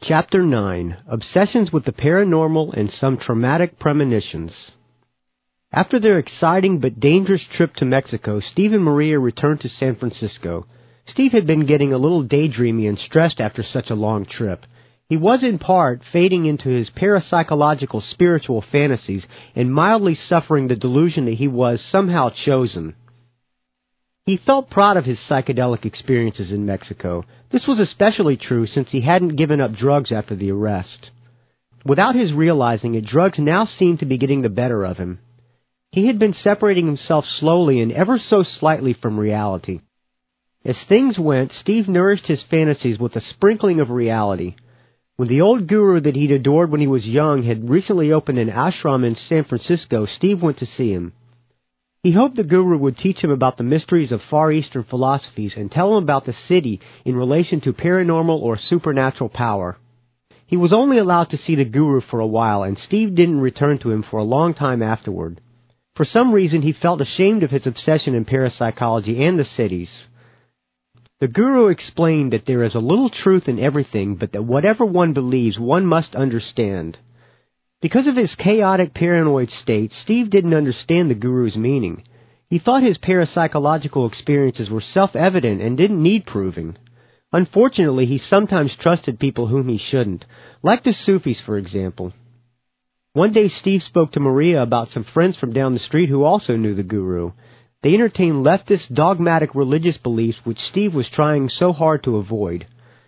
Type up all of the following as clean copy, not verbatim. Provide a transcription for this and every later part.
Chapter 9. Obsessions with the Paranormal and Some Traumatic Premonitions. After their exciting but dangerous trip to Mexico, Steve and Maria returned to San Francisco. Steve had been getting a little daydreamy and stressed after such a long trip. He was in part fading into his parapsychological spiritual fantasies and mildly suffering the delusion that he was somehow chosen. He felt proud of his psychedelic experiences in Mexico. This was especially true since he hadn't given up drugs after the arrest. Without his realizing it, drugs now seemed to be getting the better of him. He had been separating himself slowly and ever so slightly from reality. As things went, Steve nourished his fantasies with a sprinkling of reality. When the old guru that he'd adored when he was young had recently opened an ashram in San Francisco, Steve went to see him. He hoped the guru would teach him about the mysteries of Far Eastern philosophies and tell him about the city in relation to paranormal or supernatural power. He was only allowed to see the guru for a while, and Steve didn't return to him for a long time afterward. For some reason, he felt ashamed of his obsession in parapsychology and the cities. The guru explained that there is a little truth in everything, but that whatever one believes, one must understand. Because of his chaotic paranoid state, Steve didn't understand the guru's meaning. He thought his parapsychological experiences were self-evident and didn't need proving. Unfortunately, he sometimes trusted people whom he shouldn't, like the Sufis, for example. One day, Steve spoke to Maria about some friends from down the street who also knew the guru. They entertained leftist, dogmatic religious beliefs which Steve was trying so hard to avoid.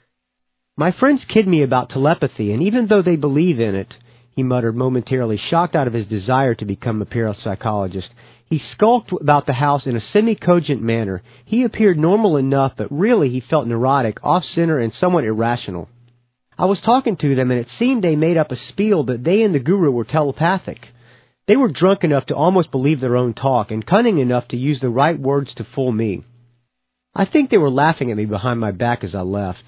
"My friends kid me about telepathy, and even though they believe in it," he muttered, momentarily shocked out of his desire to become a parapsychologist. He skulked about the house in a semi-cogent manner. He appeared normal enough, but really he felt neurotic, off-center, and somewhat irrational. I was talking to them, and it seemed they made up a spiel that they and the guru were telepathic. They were drunk enough to almost believe their own talk, and cunning enough to use the right words to fool me. I think they were laughing at me behind my back as I left.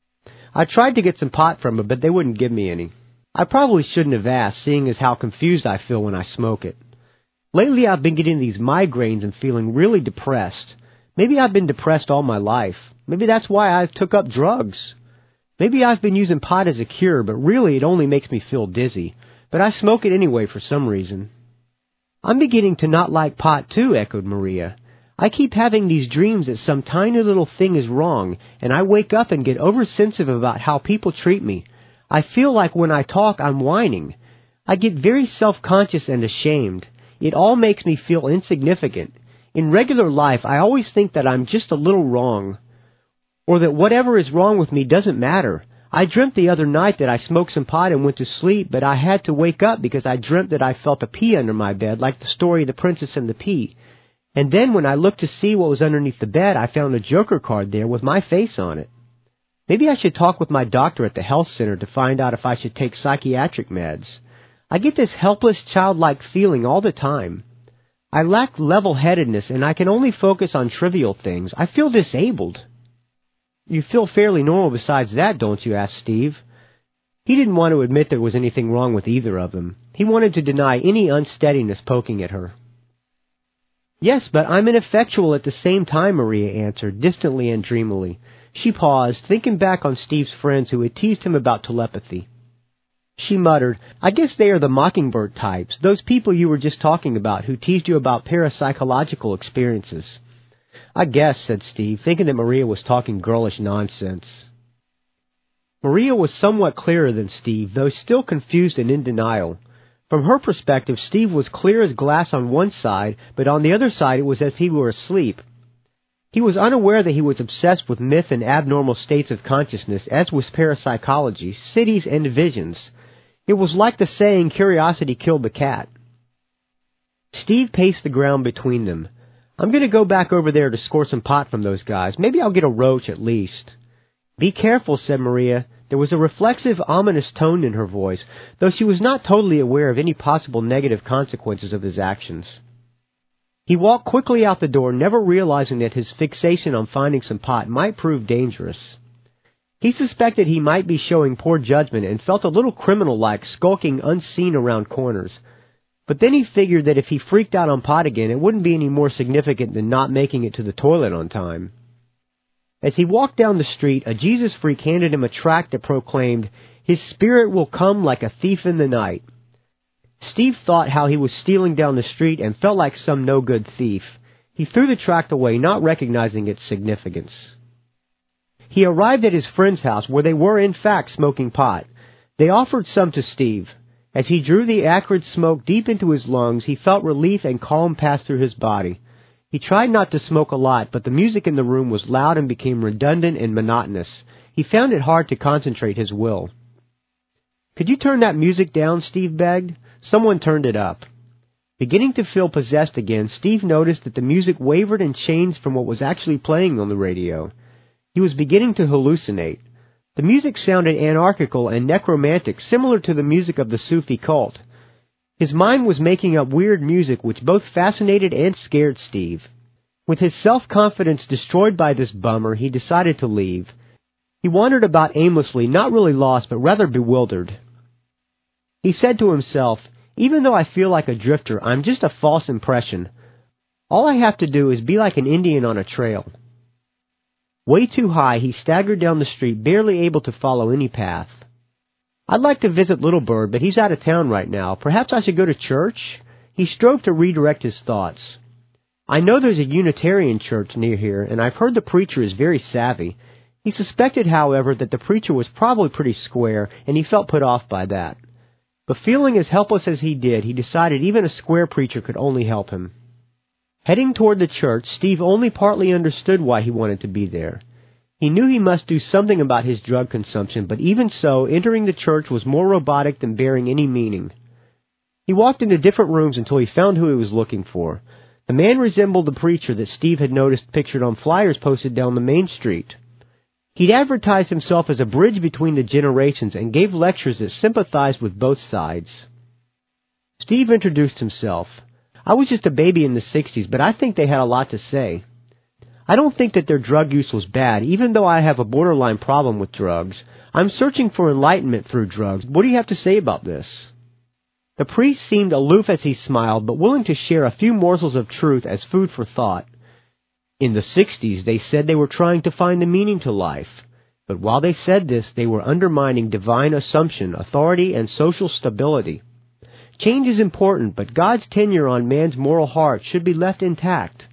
I tried to get some pot from them, but they wouldn't give me any. I probably shouldn't have asked, seeing as how confused I feel when I smoke it. Lately I've been getting these migraines and feeling really depressed. Maybe I've been depressed all my life. Maybe that's why I took up drugs. Maybe I've been using pot as a cure, but really it only makes me feel dizzy. But I smoke it anyway for some reason. "I'm beginning to not like pot too," echoed Maria. "I keep having these dreams that some tiny little thing is wrong, and I wake up and get oversensitive about how people treat me. I feel like when I talk, I'm whining. I get very self-conscious and ashamed. It all makes me feel insignificant. In regular life, I always think that I'm just a little wrong, or that whatever is wrong with me doesn't matter. I dreamt the other night that I smoked some pot and went to sleep, but I had to wake up because I dreamt that I felt a pea under my bed, like the story of the Princess and the Pea. And then when I looked to see what was underneath the bed, I found a Joker card there with my face on it. Maybe I should talk with my doctor at the health center to find out if I should take psychiatric meds. I get this helpless, childlike feeling all the time. I lack level-headedness, and I can only focus on trivial things. I feel disabled." "You feel fairly normal besides that, don't you?" asked Steve. He didn't want to admit there was anything wrong with either of them. He wanted to deny any unsteadiness poking at her. "Yes, but I'm ineffectual at the same time," Maria answered, distantly and dreamily. She paused, thinking back on Steve's friends who had teased him about telepathy. She muttered, "I guess they are the mockingbird types, those people you were just talking about who teased you about parapsychological experiences." "I guess," said Steve, thinking that Maria was talking girlish nonsense. Maria was somewhat clearer than Steve, though still confused and in denial. From her perspective, Steve was clear as glass on one side, but on the other side it was as if he were asleep. He was unaware that he was obsessed with myth and abnormal states of consciousness, as was parapsychology, cities, and visions. It was like the saying, "Curiosity killed the cat." Steve paced the ground between them. "I'm going to go back over there to score some pot from those guys. Maybe I'll get a roach at least." "Be careful," said Maria. There was a reflexive, ominous tone in her voice, though she was not totally aware of any possible negative consequences of his actions. He walked quickly out the door, never realizing that his fixation on finding some pot might prove dangerous. He suspected he might be showing poor judgment and felt a little criminal-like, skulking unseen around corners. But then he figured that if he freaked out on pot again, it wouldn't be any more significant than not making it to the toilet on time. As he walked down the street, a Jesus freak handed him a tract that proclaimed, His spirit will come like a thief in the night. Steve thought how he was stealing down the street and felt like some no-good thief. He threw the tract away, not recognizing its significance. He arrived at his friend's house, where they were in fact smoking pot. They offered some to Steve. As he drew the acrid smoke deep into his lungs, he felt relief and calm pass through his body. He tried not to smoke a lot, but the music in the room was loud and became redundant and monotonous. He found it hard to concentrate his will. "Could you turn that music down?" Steve begged. Someone turned it up. Beginning to feel possessed again, Steve noticed that the music wavered and changed from what was actually playing on the radio. He was beginning to hallucinate. The music sounded anarchical and necromantic, similar to the music of the Sufi cult. His mind was making up weird music which both fascinated and scared Steve. With his self-confidence destroyed by this bummer, he decided to leave. He wandered about aimlessly, not really lost, but rather bewildered. He said to himself, "Even though I feel like a drifter, I'm just a false impression. All I have to do is be like an Indian on a trail." Way too high, he staggered down the street, barely able to follow any path. "I'd like to visit Little Bird, but he's out of town right now. Perhaps I should go to church?" He strove to redirect his thoughts. "I know there's a Unitarian church near here, and I've heard the preacher is very savvy." He suspected, however, that the preacher was probably pretty square, and he felt put off by that. But feeling as helpless as he did, he decided even a square preacher could only help him. Heading toward the church, Steve only partly understood why he wanted to be there. He knew he must do something about his drug consumption, but even so, entering the church was more robotic than bearing any meaning. He walked into different rooms until he found who he was looking for. The man resembled the preacher that Steve had noticed pictured on flyers posted down the main street. He'd advertised himself as a bridge between the generations and gave lectures that sympathized with both sides. Steve introduced himself. "I was just a baby in the 60s, but I think they had a lot to say. I don't think that their drug use was bad, even though I have a borderline problem with drugs. I'm searching for enlightenment through drugs. What do you have to say about this?" The priest seemed aloof as he smiled, but willing to share a few morsels of truth as food for thought. In the 60s, they said they were trying to find the meaning to life. But while they said this, they were undermining divine assumption, authority, and social stability. Change is important, but God's tenure on man's moral heart should be left intact.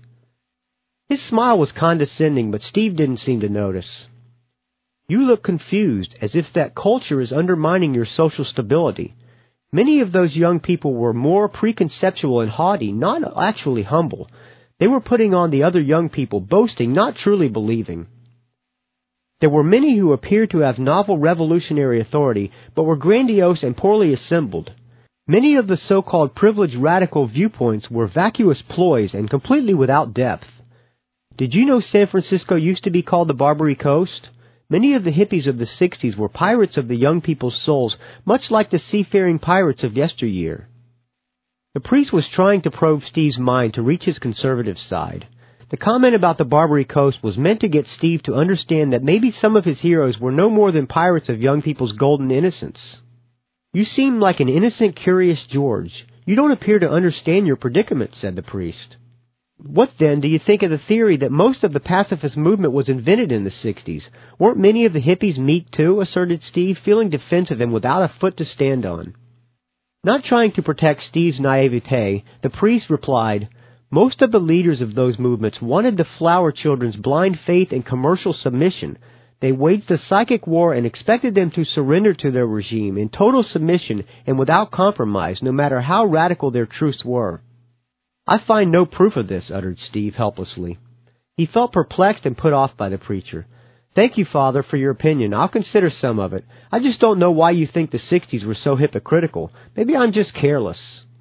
His smile was condescending, but Steve didn't seem to notice. "You look confused, as if that culture is undermining your social stability. Many of those young people were more preconceptual and haughty, not actually humble. They were putting on the other young people, boasting, not truly believing. There were many who appeared to have novel revolutionary authority, but were grandiose and poorly assembled. Many of the so-called privileged radical viewpoints were vacuous ploys and completely without depth. Did you know San Francisco used to be called the Barbary Coast? Many of the hippies of the 60s were pirates of the young people's souls, much like the seafaring pirates of yesteryear." The priest was trying to probe Steve's mind to reach his conservative side. The comment about the Barbary Coast was meant to get Steve to understand that maybe some of his heroes were no more than pirates of young people's golden innocence. "You seem like an innocent, curious George. You don't appear to understand your predicament," said the priest. "What, then, do you think of the theory that most of the pacifist movement was invented in the 60s? Weren't many of the hippies meat, too?" asserted Steve, feeling defensive and without a foot to stand on. Not trying to protect Steve's naivete, the priest replied, "Most of the leaders of those movements wanted the flower children's blind faith and commercial submission. They waged a psychic war and expected them to surrender to their regime in total submission and without compromise, no matter how radical their truths were." "I find no proof of this," uttered Steve helplessly. He felt perplexed and put off by the preacher. "Thank you, Father, for your opinion. I'll consider some of it. I just don't know why you think the 60s were so hypocritical. Maybe I'm just careless."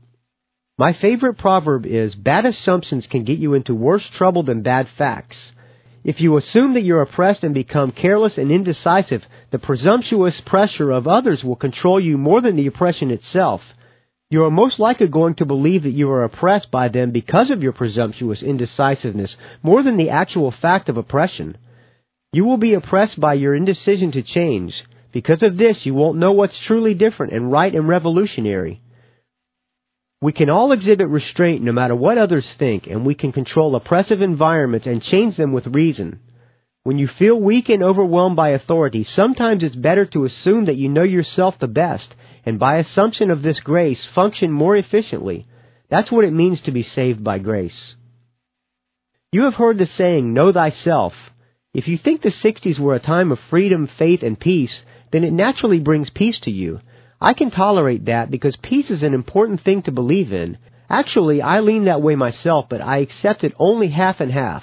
My favorite proverb is, "Bad assumptions can get you into worse trouble than bad facts." If you assume that you're oppressed and become careless and indecisive, the presumptuous pressure of others will control you more than the oppression itself. You are most likely going to believe that you are oppressed by them because of your presumptuous indecisiveness more than the actual fact of oppression. You will be oppressed by your indecision to change. Because of this, you won't know what's truly different and right and revolutionary. We can all exhibit restraint no matter what others think, and we can control oppressive environments and change them with reason. When you feel weak and overwhelmed by authority, sometimes it's better to assume that you know yourself the best, and by assumption of this grace, function more efficiently. That's what it means to be saved by grace. You have heard the saying, know thyself. If you think the 60s were a time of freedom, faith, and peace, then it naturally brings peace to you. I can tolerate that because peace is an important thing to believe in. Actually, I lean that way myself, but I accept it only half and half.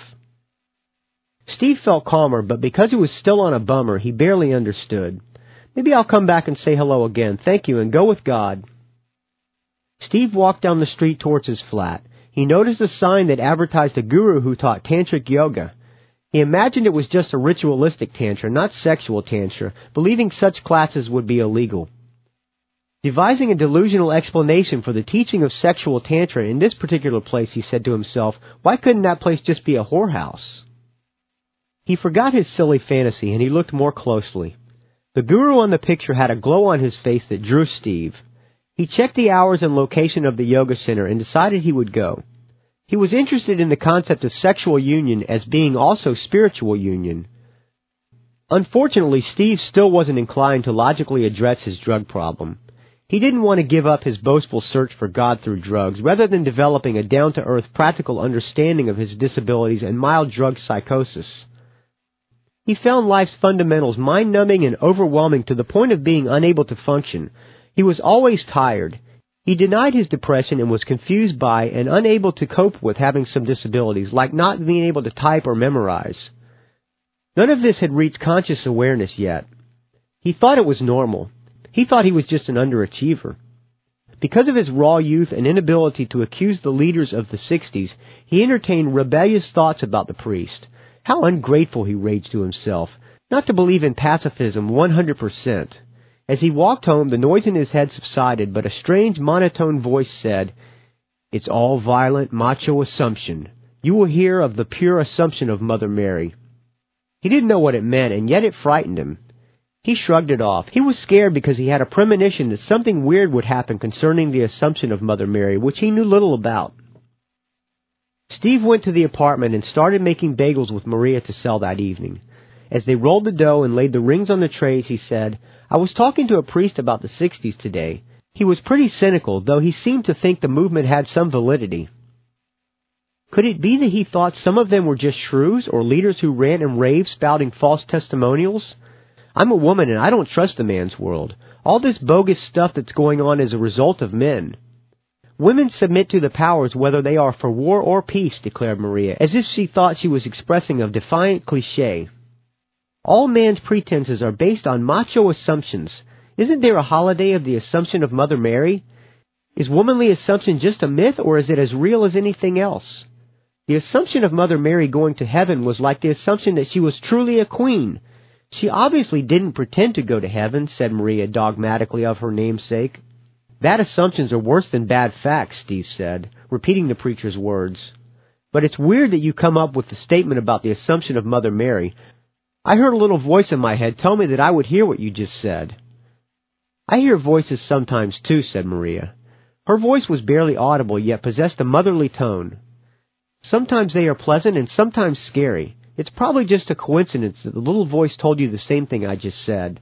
Steve felt calmer, but because he was still on a bummer, he barely understood. Maybe I'll come back and say hello again. Thank you, and go with God. Steve walked down the street towards his flat. He noticed a sign that advertised a guru who taught tantric yoga. He imagined it was just a ritualistic tantra, not sexual tantra, believing such classes would be illegal. Devising a delusional explanation for the teaching of sexual tantra in this particular place, he said to himself, why couldn't that place just be a whorehouse? He forgot his silly fantasy, and he looked more closely. The guru on the picture had a glow on his face that drew Steve. He checked the hours and location of the yoga center and decided he would go. He was interested in the concept of sexual union as being also spiritual union. Unfortunately, Steve still wasn't inclined to logically address his drug problem. He didn't want to give up his boastful search for God through drugs, rather than developing a down-to-earth practical understanding of his disabilities and mild drug psychosis. He found life's fundamentals mind-numbing and overwhelming to the point of being unable to function. He was always tired. He denied his depression and was confused by and unable to cope with having some disabilities, like not being able to type or memorize. None of this had reached conscious awareness yet. He thought it was normal. He thought he was just an underachiever. Because of his raw youth and inability to accuse the leaders of the 60s, he entertained rebellious thoughts about the priest. How ungrateful, he raged to himself, not to believe in pacifism 100%. As he walked home, the noise in his head subsided, but a strange monotone voice said, "It's all violent, macho assumption. You will hear of the pure assumption of Mother Mary." He didn't know what it meant, and yet it frightened him. He shrugged it off. He was scared because he had a premonition that something weird would happen concerning the Assumption of Mother Mary, which he knew little about. Steve went to the apartment and started making bagels with Maria to sell that evening. As they rolled the dough and laid the rings on the trays, he said, "I was talking to a priest about the 60s today. He was pretty cynical, though he seemed to think the movement had some validity." Could it be that he thought some of them were just shrews or leaders who rant and rave spouting false testimonials? I'm a woman and I don't trust the man's world. All this bogus stuff that's going on is a result of men. Women submit to the powers whether they are for war or peace, declared Maria, as if she thought she was expressing a defiant cliché. All man's pretenses are based on macho assumptions. Isn't there a holiday of the Assumption of Mother Mary? Is womanly assumption just a myth, or is it as real as anything else? The Assumption of Mother Mary going to heaven was like the assumption that she was truly a queen. She obviously didn't pretend to go to heaven, said Maria dogmatically of her namesake. Bad assumptions are worse than bad facts, Steve said, repeating the preacher's words. But it's weird that you come up with the statement about the Assumption of Mother Mary. I heard a little voice in my head tell me that I would hear what you just said. I hear voices sometimes too, said Maria. Her voice was barely audible, yet possessed a motherly tone. Sometimes they are pleasant and sometimes scary. It's probably just a coincidence that the little voice told you the same thing I just said.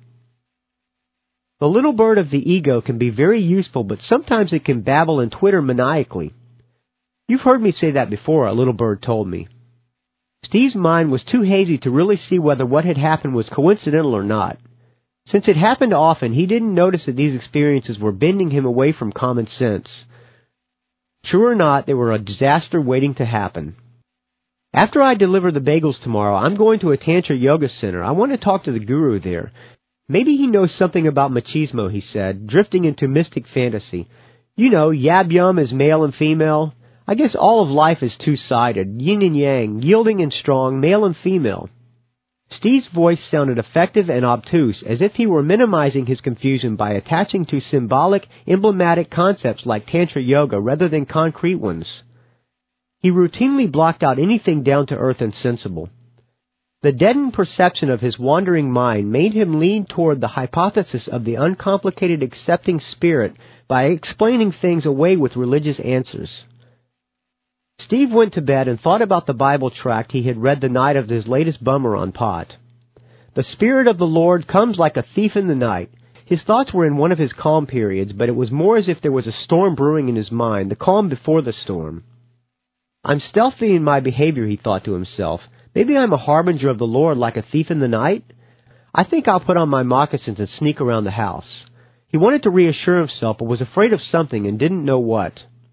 The little bird of the ego can be very useful, but sometimes it can babble and twitter maniacally. You've heard me say that before, a little bird told me. Steve's mind was too hazy to really see whether what had happened was coincidental or not. Since it happened often, he didn't notice that these experiences were bending him away from common sense. True or not, they were a disaster waiting to happen. After I deliver the bagels tomorrow, I'm going to a Tantra Yoga Center. I want to talk to the guru there. Maybe he knows something about machismo, he said, drifting into mystic fantasy. You know, yab yum is male and female. I guess all of life is two-sided, yin and yang, yielding and strong, male and female. Steve's voice sounded effective and obtuse, as if he were minimizing his confusion by attaching to symbolic, emblematic concepts like Tantra Yoga rather than concrete ones. He routinely blocked out anything down-to-earth and sensible. The deadened perception of his wandering mind made him lean toward the hypothesis of the uncomplicated accepting spirit by explaining things away with religious answers. Steve went to bed and thought about the Bible tract he had read the night of his latest bummer on pot. The Spirit of the Lord comes like a thief in the night. His thoughts were in one of his calm periods, but it was more as if there was a storm brewing in his mind, the calm before the storm. I'm stealthy in my behavior, he thought to himself. Maybe I'm a harbinger of the Lord like a thief in the night? I think I'll put on my moccasins and sneak around the house. He wanted to reassure himself, but was afraid of something and didn't know what.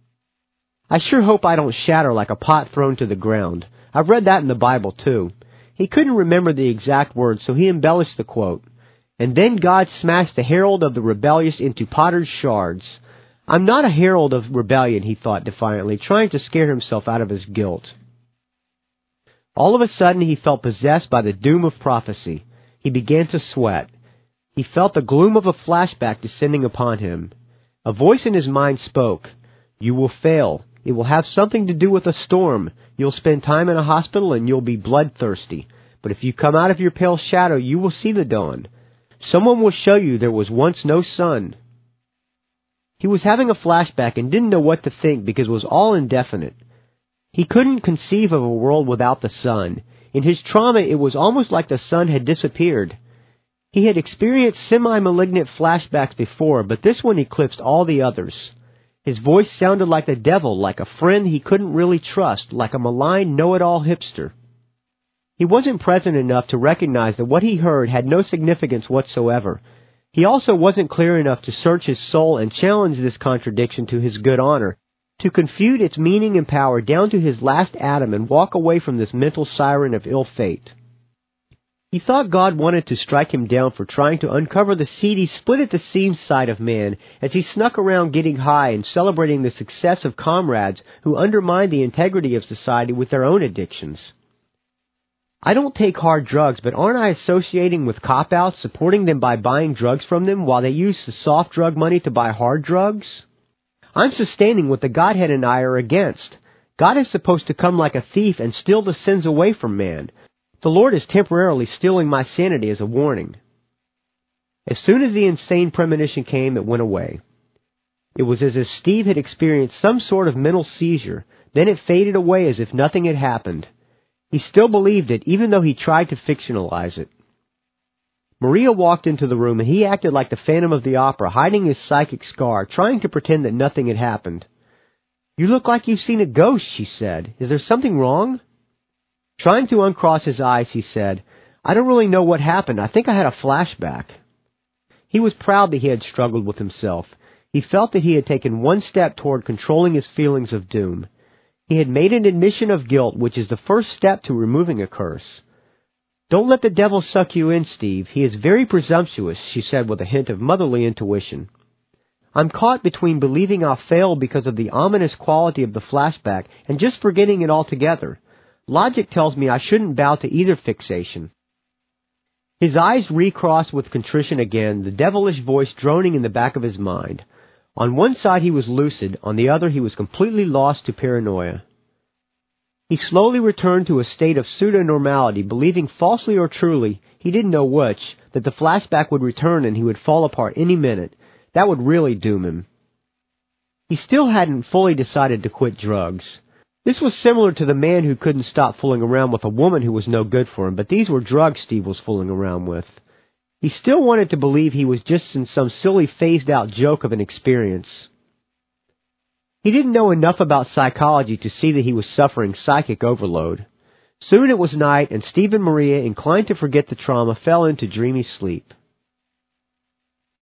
I sure hope I don't shatter like a pot thrown to the ground. I've read that in the Bible, too. He couldn't remember the exact words, so he embellished the quote. And then God smashed the herald of the rebellious into potter's shards. I'm not a herald of rebellion, he thought defiantly, trying to scare himself out of his guilt. All of a sudden he felt possessed by the doom of prophecy. He began to sweat. He felt the gloom of a flashback descending upon him. A voice in his mind spoke. You will fail. It will have something to do with a storm. You'll spend time in a hospital and you'll be bloodthirsty. But if you come out of your pale shadow, you will see the dawn. Someone will show you there was once no sun. He was having a flashback and didn't know what to think because it was all indefinite. He couldn't conceive of a world without the sun. In his trauma, it was almost like the sun had disappeared. He had experienced semi-malignant flashbacks before, but this one eclipsed all the others. His voice sounded like the devil, like a friend he couldn't really trust, like a malign know-it-all hipster. He wasn't present enough to recognize that what he heard had no significance whatsoever. He also wasn't clear enough to search his soul and challenge this contradiction to his good honor, to confute its meaning and power down to his last atom and walk away from this mental siren of ill fate. He thought God wanted to strike him down for trying to uncover the seedy, split-at-the-seams side of man as he snuck around getting high and celebrating the success of comrades who undermined the integrity of society with their own addictions. I don't take hard drugs, but aren't I associating with cop-outs, supporting them by buying drugs from them while they use the soft drug money to buy hard drugs? I'm sustaining what the Godhead and I are against. God is supposed to come like a thief and steal the sins away from man. The Lord is temporarily stealing my sanity as a warning. As soon as the insane premonition came, it went away. It was as if Steve had experienced some sort of mental seizure. Then it faded away as if nothing had happened. He still believed it, even though he tried to fictionalize it. Maria walked into the room, and he acted like the Phantom of the Opera, hiding his psychic scar, trying to pretend that nothing had happened. You look like you've seen a ghost, she said. Is there something wrong? Trying to uncross his eyes, he said, I don't really know what happened. I think I had a flashback. He was proud that he had struggled with himself. He felt that he had taken one step toward controlling his feelings of doom. He had made an admission of guilt, which is the first step to removing a curse. Don't let the devil suck you in, Steve. He is very presumptuous, she said with a hint of motherly intuition. I'm caught between believing I'll fail because of the ominous quality of the flashback and just forgetting it altogether. Logic tells me I shouldn't bow to either fixation. His eyes recrossed with contrition again, the devilish voice droning in the back of his mind. On one side he was lucid, on the other he was completely lost to paranoia. He slowly returned to a state of pseudo-normality, believing falsely or truly, he didn't know which, that the flashback would return and he would fall apart any minute. That would really doom him. He still hadn't fully decided to quit drugs. This was similar to the man who couldn't stop fooling around with a woman who was no good for him, but these were drugs Steve was fooling around with. He still wanted to believe he was just in some silly phased-out joke of an experience. He didn't know enough about psychology to see that he was suffering psychic overload. Soon it was night, and Steve and Maria, inclined to forget the trauma, fell into dreamy sleep.